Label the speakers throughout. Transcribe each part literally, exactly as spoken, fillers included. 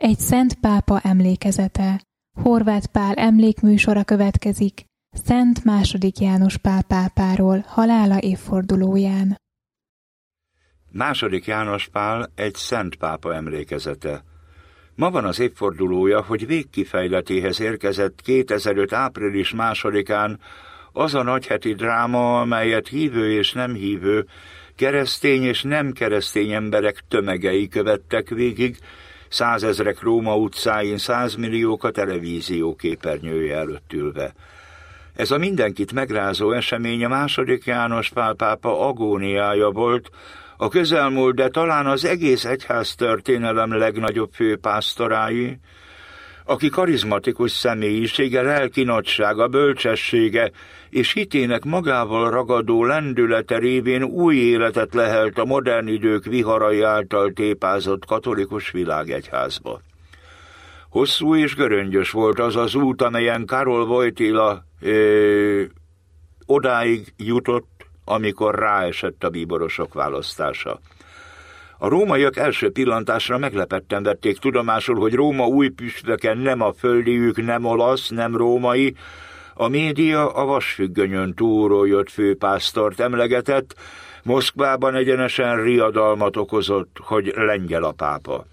Speaker 1: Egy szent pápa emlékezete. Horváth Pál emlékműsora következik Szent második János Pál pápáról halála évfordulóján.
Speaker 2: második János Pál egy szent pápa emlékezete. Ma van az évfordulója, hogy végkifejletéhez érkezett kétezer-öt. április másodikán az a nagyheti dráma, amelyet hívő és nem hívő, keresztény és nem keresztény emberek tömegei követtek végig, százezrek Róma utcáin, százmilliók a televízió képernyője előtt ülve. Ez a mindenkit megrázó esemény a második János Pál pápa agóniája volt, a közelmúlt, de talán az egész egyház történelem legnagyobb főpásztorái, aki karizmatikus személyisége, lelki nagysága, bölcsessége és hitének magával ragadó lendülete révén új életet lehelt a modern idők viharai által tépázott katolikus világegyházba. Hosszú és göröngyös volt az az út, amelyen Karol Wojtyla ö, odáig jutott, amikor ráesett a bíborosok választása. A rómaiak első pillantásra meglepetten vették tudomásul, hogy Róma új püspöke nem a földiük, nem olasz, nem római. A média a vasfüggönyön túlról jött főpásztort emlegetett, Moszkvában egyenesen riadalmat okozott, hogy lengyel a pápa.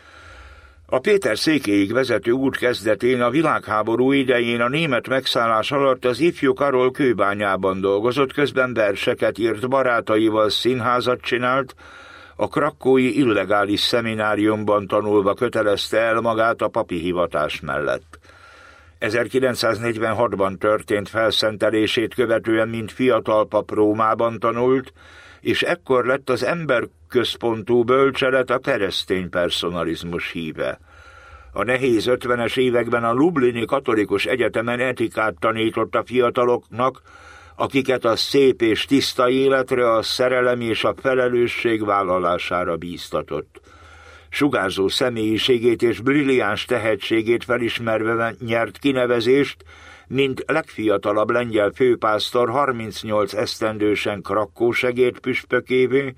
Speaker 2: A Péter székéig vezető út kezdetén a világháború idején a német megszállás alatt az ifjú Karol kőbányában dolgozott, közben verseket írt, barátaival színházat csinált, a krakkói illegális szemináriumban tanulva kötelezte el magát a papi hivatás mellett. ezerkilencszáznegyvenhatban történt felszentelését követően, mint fiatal pap Rómában tanult, és ekkor lett az emberközpontú bölcselet a keresztény personalizmus híve. A nehéz ötvenes években a Lublini Katolikus Egyetemen etikát tanított a fiataloknak, akiket a szép és tiszta életre, a szerelem és a felelősség vállalására bíztatott. Sugárzó személyiségét és brilliáns tehetségét felismerve nyert kinevezést, mint legfiatalabb lengyel főpásztor harmincnyolc esztendősen Krakkó segédpüspökévé,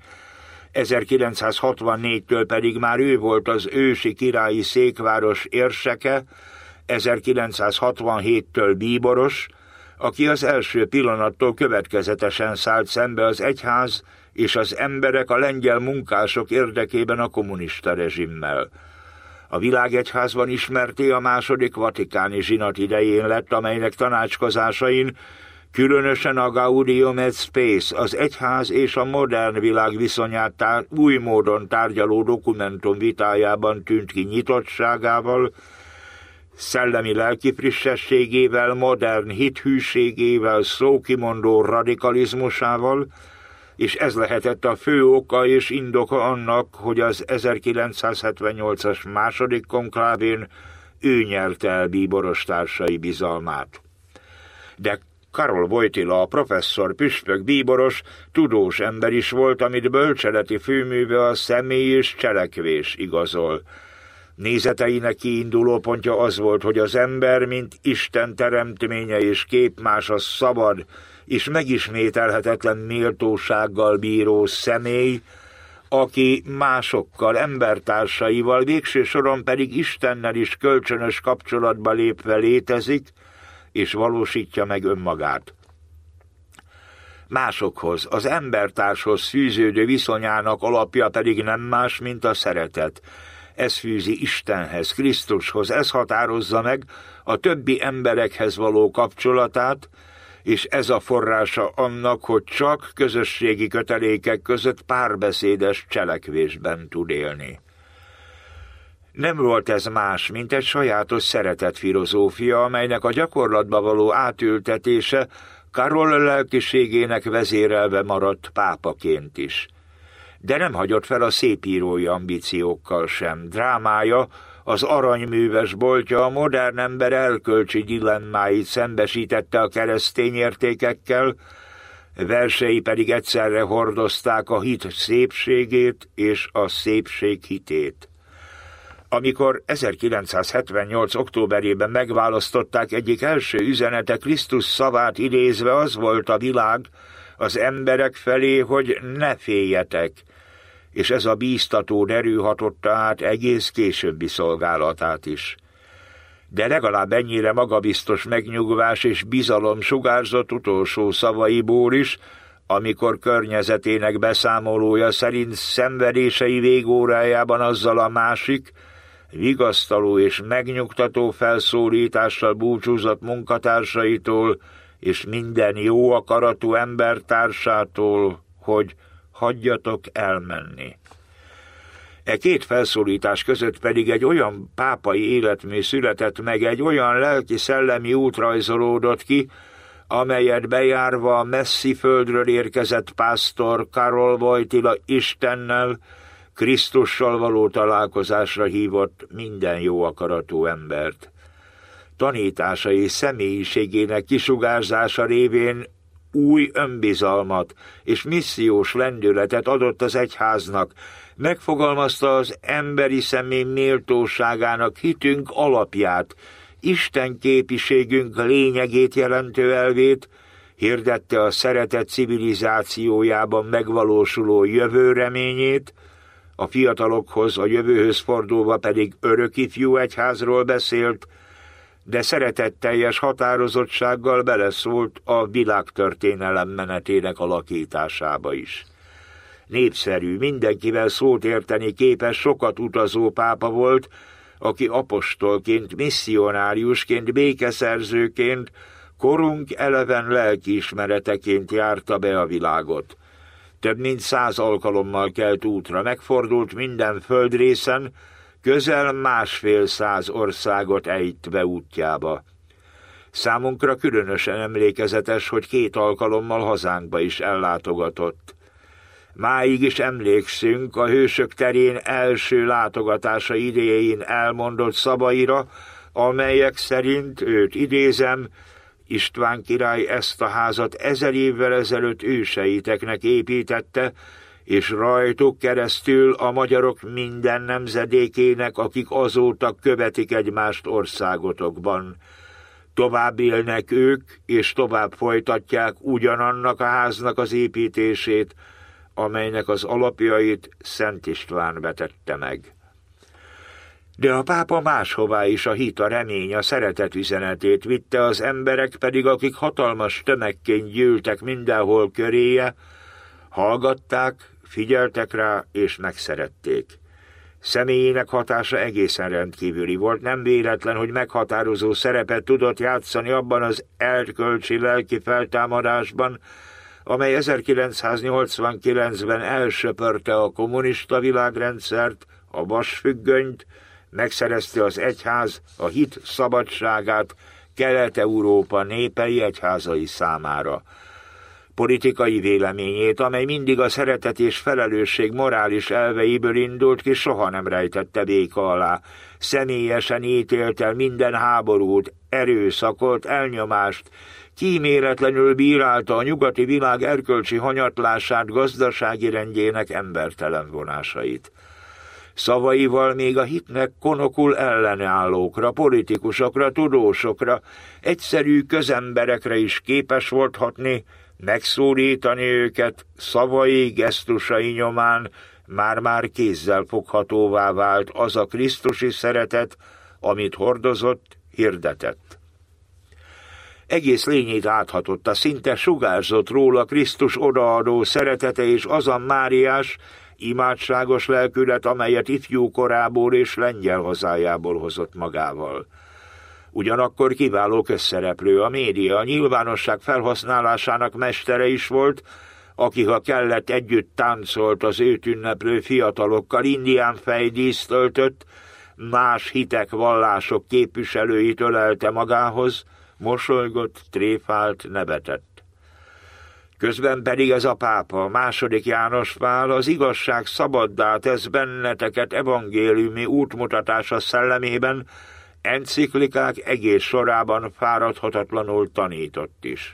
Speaker 2: ezerkilencszázhatvannégytől pedig már ő volt az ősi királyi székváros érseke, ezerkilencszázhatvanhéttől bíboros, aki az első pillanattól következetesen szállt szembe az egyház és az emberek, a lengyel munkások érdekében a kommunista rezsimmel. A világegyházban ismerté a második vatikáni zsinat idején lett, amelynek tanácskozásain különösen a Gaudium et Spes, az egyház és a modern világ viszonyát tár- új módon tárgyaló dokumentum vitájában tűnt ki nyitottságával, szellemi lelki frissességével, modern hithűségével, szókimondó radikalizmusával, és ez lehetett a fő oka és indoka annak, hogy az ezerkilencszázhetvennyolcas második konklávén ő nyerte el bíboros társai bizalmát. De Karol Wojtyla, a professzor, püspök, bíboros, tudós ember is volt, amit bölcseleti főműve a személy és cselekvés igazol. Nézeteinek kiinduló pontja az volt, hogy az ember, mint Isten teremtménye és képmása szabad és megismételhetetlen méltósággal bíró személy, aki másokkal, embertársaival, végső soron pedig Istennel is kölcsönös kapcsolatba lépve létezik, és valósítja meg önmagát. Másokhoz, az embertárshoz fűződő viszonyának alapja pedig nem más, mint a szeretet. Ez fűzi Istenhez, Krisztushoz, ez határozza meg a többi emberekhez való kapcsolatát, és ez a forrása annak, hogy csak közösségi kötelékek között párbeszédes cselekvésben tud élni. Nem volt ez más, mint egy sajátos szeretetfilozófia, amelynek a gyakorlatba való átültetése Karol lelkiségének vezérelve maradt pápaként is. De nem hagyott fel a szépírói ambíciókkal sem. Drámája, az aranyműves boltja a modern ember erkölcsi dilemmáit szembesítette a keresztény értékekkel, versei pedig egyszerre hordozták a hit szépségét és a szépség hitét. Amikor ezerkilencszázhetvennyolc októberében megválasztották, egyik első üzenete Krisztus szavát idézve az volt a világ az emberek felé, hogy ne féljetek. és ez a bíztató derű hatotta át egész későbbi szolgálatát is. De legalább ennyire magabiztos megnyugvás és bizalom sugárzott utolsó szavaiból is, amikor környezetének beszámolója szerint szenvedései végórájában azzal a másik, vigasztaló és megnyugtató felszólítással búcsúzott munkatársaitól és minden jó akaratú embertársától, hogy hagyjatok elmenni. E két felszólítás között pedig egy olyan pápai életmű született meg, egy olyan lelki-szellemi út rajzolódott ki, amelyet bejárva a messzi földről érkezett pásztor Karol Wojtyla Istennel, Krisztussal való találkozásra hívott minden jó akaratú embert. Tanításai személyiségének kisugárzása révén új önbizalmat és missziós lendületet adott az egyháznak, megfogalmazta az emberi személy méltóságának hitünk alapját, Isten képiségünk lényegét jelentő elvét, hirdette a szeretet civilizációjában megvalósuló jövő reményét, a fiatalokhoz, a jövőhöz fordulva pedig örökifjú egyházról beszélt, de szeretetteljes határozottsággal beleszólt a világtörténelem menetének alakításába is. Népszerű, mindenkivel szót érteni képes, sokat utazó pápa volt, aki apostolként, misszionáriusként, békeszerzőként, korunk eleven lelkiismereteként járta be a világot. Több mint száz alkalommal kelt útra, megfordult minden földrészen, közel másfél száz országot ejt be útjába. Számunkra különösen emlékezetes, hogy két alkalommal hazánkba is ellátogatott. Máig is emlékszünk a hősök terén első látogatása idején elmondott szavaira, amelyek szerint, őt idézem, István király ezt a házat ezer évvel ezelőtt őseiteknek építette, és rajtuk keresztül a magyarok minden nemzedékének, akik azóta követik egymást országotokban. Tovább élnek ők, és tovább folytatják ugyanannak a háznak az építését, amelynek az alapjait Szent István vetette meg. De a pápa máshová is a hit, a remény, a szeretet üzenetét vitte, az emberek pedig, akik hatalmas tömegként gyűltek mindenhol köréje, hallgatták, figyeltek rá és megszerették. Személyének hatása egészen rendkívüli volt, nem véletlen, hogy meghatározó szerepet tudott játszani abban az erkölcsi lelki feltámadásban, amely ezerkilencszáznyolcvankilencben elsöpörte a kommunista világrendszert, a vasfüggönyt, megszerezte az egyház a hit szabadságát Kelet-Európa népei egyházai számára. Politikai véleményét, amely mindig a szeretet és felelősség morális elveiből indult ki, soha nem rejtette véka alá. Személyesen ítélt el minden háborút, erőszakot, elnyomást, kíméletlenül bírálta a nyugati világ erkölcsi hanyatlását, gazdasági rendjének embertelen vonásait. Szavaival még a hitnek konokul ellenállókra, politikusokra, tudósokra, egyszerű közemberekre is képes volt hatni, megszólítani őket, szavai, gesztusai nyomán már-már kézzel foghatóvá vált az a krisztusi szeretet, amit hordozott, hirdetett. Egész lényét áthatotta, szinte sugárzott róla Krisztus odaadó szeretete és az a máriás, imádságos lelkület, amelyet ifjú korából és lengyel hazájából hozott magával. Ugyanakkor kiváló közszereplő, a média, a nyilvánosság felhasználásának mestere is volt, aki, ha kellett, együtt táncolt az őt ünneplő fiatalokkal, indián fejdíszt öltött, más hitek, vallások képviselőit ölelte magához, mosolygott, tréfált, nevetett. Közben pedig ez a pápa, második János Pál, az igazság szabaddá tesz benneteket evangéliumi útmutatása szellemében, enciklikák egész sorában fáradhatatlanul tanított is.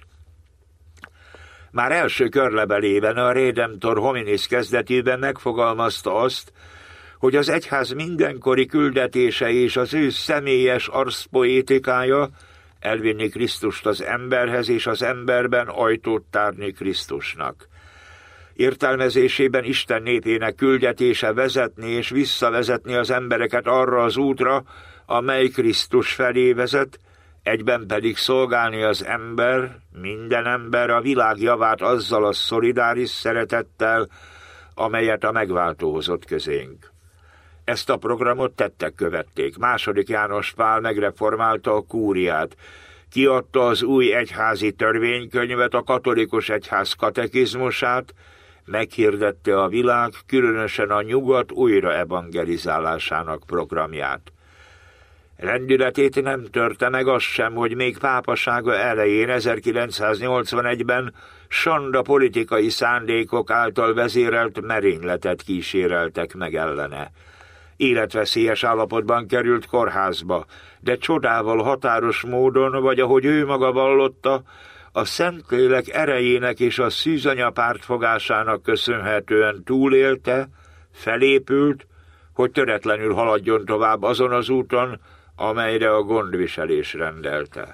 Speaker 2: Már első körlevelében, a Redemptor Hominis kezdetében megfogalmazta azt, hogy az egyház mindenkori küldetése és az ő személyes arszpoétikája elvinni Krisztust az emberhez és az emberben ajtót tárni Krisztusnak. Értelmezésében Isten népének küldetése vezetni és visszavezetni az embereket arra az útra, amely Krisztus felé vezet, egyben pedig szolgálni az ember, minden ember a világ javát azzal a szolidáris szeretettel, amelyet a megváltó hozott közénk. Ezt a programot tettek követték. Második János Pál megreformálta a kúriát, kiadta az új egyházi törvénykönyvet, a katolikus egyház katekizmusát, meghirdette a világ, különösen a nyugat újra evangelizálásának programját. Rendületét nem törte meg az sem, hogy még pápasága elején ezerkilencszáznyolcvanegyben sanda politikai szándékok által vezérelt merényletet kíséreltek meg ellene. Életveszélyes állapotban került kórházba, de csodával határos módon, vagy ahogy ő maga vallotta, a Szentlélek erejének és a szűzanya pártfogásának köszönhetően túlélte, felépült, hogy töretlenül haladjon tovább azon az úton, amelyre a gondviselés rendelte.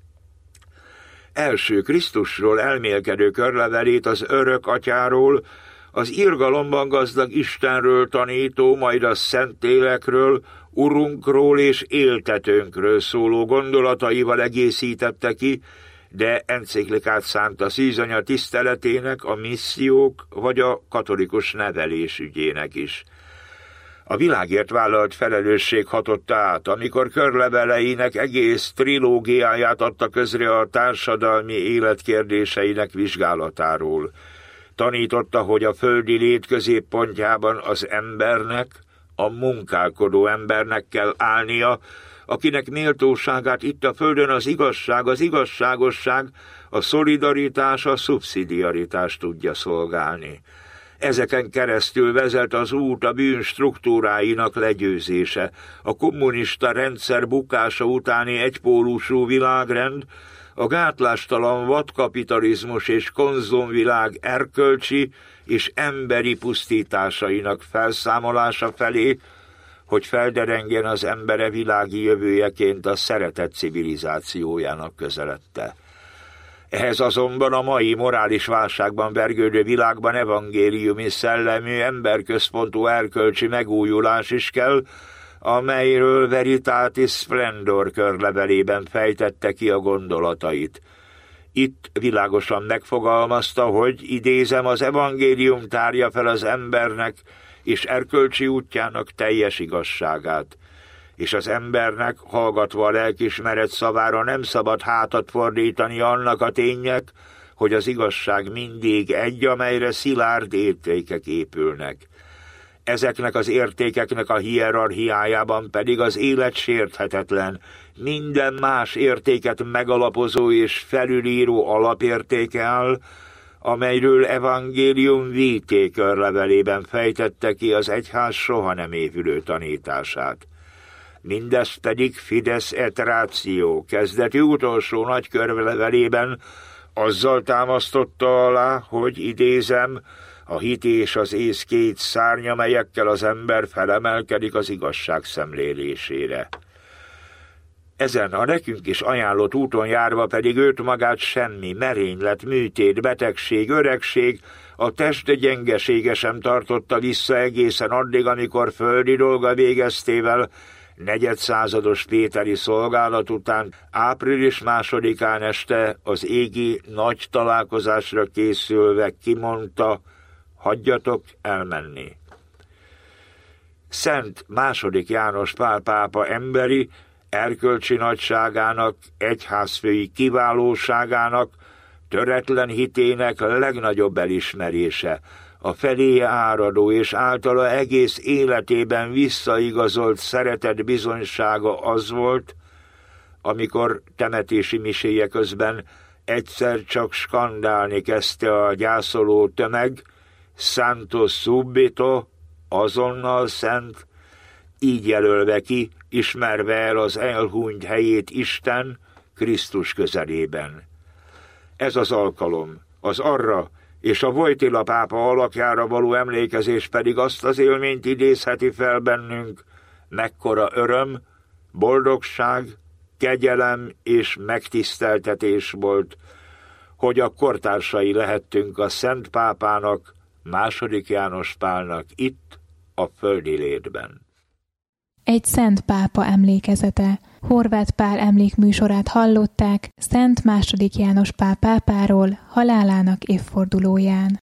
Speaker 2: Első Krisztusról elmélkedő körlevelét az örök atyáról, az irgalomban gazdag Istenről tanító, majd a Szentlélekről, Urunkról és éltetőnkről szóló gondolataival egészítette ki, de enciklikát szánt a szűzanya tiszteletének, a missziók vagy a katolikus nevelés ügyének is. A világért vállalt felelősség hatotta át, amikor körleveleinek egész trilógiáját adta közre a társadalmi élet kérdéseinek vizsgálatáról. Tanította, hogy a földi lét középpontjában az embernek, a munkálkodó embernek kell állnia, akinek méltóságát itt a földön az igazság, az igazságosság, a szolidaritás, a szubszidiaritás tudja szolgálni. Ezeken keresztül vezet az út a bűn struktúráinak legyőzése, a kommunista rendszer bukása utáni egypólusú világrend, a gátlástalan vadkapitalizmus és konzumvilág erkölcsi és emberi pusztításainak felszámolása felé, hogy felderengjen az embere világi jövőjeként a szeretet civilizációjának közeledte. Ehhez azonban a mai morális válságban vergődő világban evangéliumi szellemű, emberközpontú erkölcsi megújulás is kell, amelyről Veritatis Splendor körlevelében fejtette ki a gondolatait. Itt világosan megfogalmazta, hogy idézem, az evangélium tárja fel az embernek és erkölcsi útjának teljes igazságát, és az embernek, hallgatva a lelkiismeret szavára, nem szabad hátat fordítani annak a ténynek, hogy az igazság mindig egy, amelyre szilárd értékek épülnek. Ezeknek az értékeknek a hierarchiájában pedig az élet sérthetetlen, minden más értéket megalapozó és felülíró alapértéke áll, amelyről evangélium Vitae körlevelében fejtette ki az egyház soha nem évülő tanítását. Mindez pedig Fides et Ratio kezdeti utolsó nagy körlevelében azzal támasztotta alá, hogy idézem, a hit és az ész két szárnya, melyekkel az ember felemelkedik az igazság szemlélésére. Ezen a nekünk is ajánlott úton járva pedig őt magát semmi, merénylet, műtét, betegség, öregség, a test gyengesége sem tartotta vissza egészen addig, amikor földi dolga végeztével, negyedszázados péteri szolgálat után április másodikán este az égi nagy találkozásra készülve kimondta, hagyjatok elmenni. Szent második János Pál pápa emberi, erkölcsi nagyságának, egyházfői kiválóságának, töretlen hitének legnagyobb elismerése, a feléje áradó és általa egész életében visszaigazolt szeretet bizonysága az volt, amikor temetési miséje közben egyszer csak skandálni kezdte a gyászoló tömeg, Santo subito, azonnal szent, így jelölve ki, ismerve el az elhunyt helyét Isten Krisztus közelében. Ez az alkalom, az arra és a Wojtyla pápa alakjára való emlékezés pedig azt az élményt idézheti fel bennünk, mekkora öröm, boldogság, kegyelem és megtiszteltetés volt, hogy a kortársai lehettünk a Szent Pápának, második János Pálnak itt, a földi létben.
Speaker 1: Egy szent pápa emlékezete. Horváth Pál emlékműsorát hallották Szent második János Pál pápáról halálának évfordulóján.